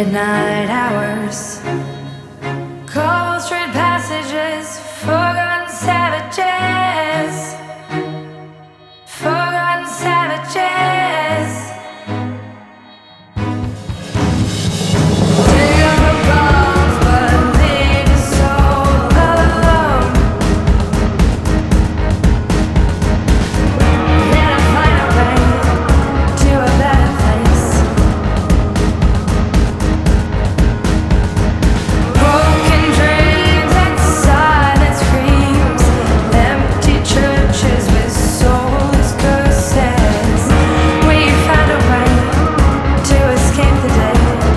midnight hours, cold straight passages, forgotten savages, forgotten savages. Dig up the bones, but leave the soul alone. Let her find a way to a better place. Broken dreams and silent screams, empty churches with soulless curses. We found a way to escape the day.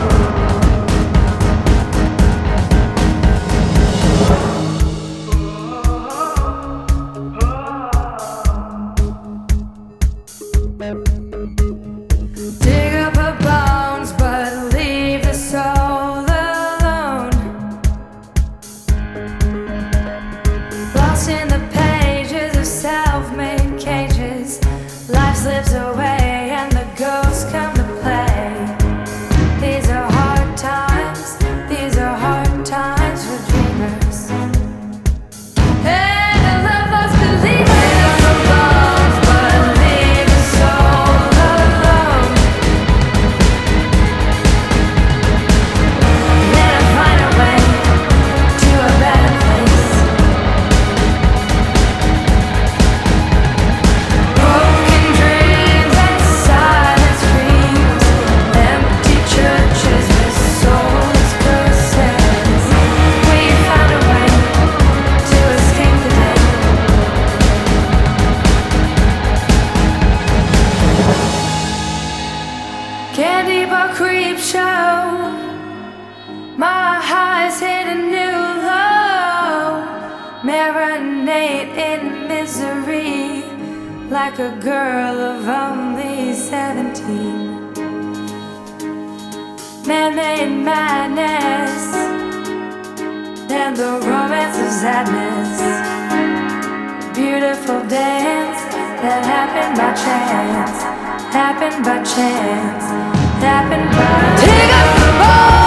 Dig up her bones, but leave the soul alone. Lost in the pages of self-made cages, life slips away and the ghosts come to play. These are hard times, these are hard times for dreamers. And a love lost believers. Dig up her bones, but leave the soul alone. Let her find a way to a better place. Broken dreams and silent screams, empty churches with soulless curses. We found a way to escape the day. Candy bar creep show, my highs hit a new low. Marinate in misery like a girl of only 17. Man-made madness and the romance of sadness. Beautiful dance that happened by chance, happened by chance, happened by. Dig up the ball.